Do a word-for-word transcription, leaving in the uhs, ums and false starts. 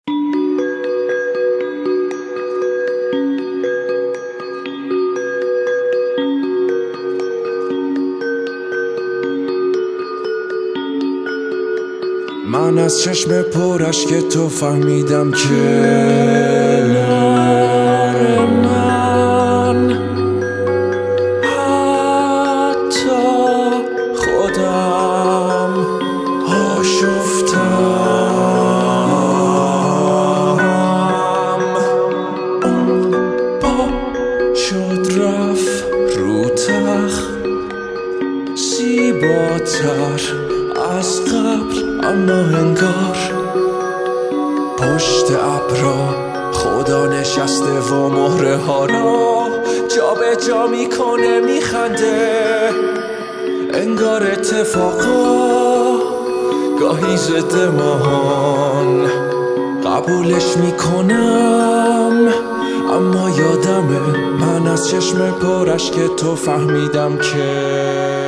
من از چشم پرش که تو فهمیدم که من حتی خودم آشفتم. اون با شد رفت رو تخت زیباتر از قبل، اما انگار پشت ابرا خدا نشسته و مهره ها را جا به جا میکنه میخنده. انگار اتفاقا گاهی ضد ماهان قبولش میکنم، اما یادمه من از چشم پرش که تو فهمیدم که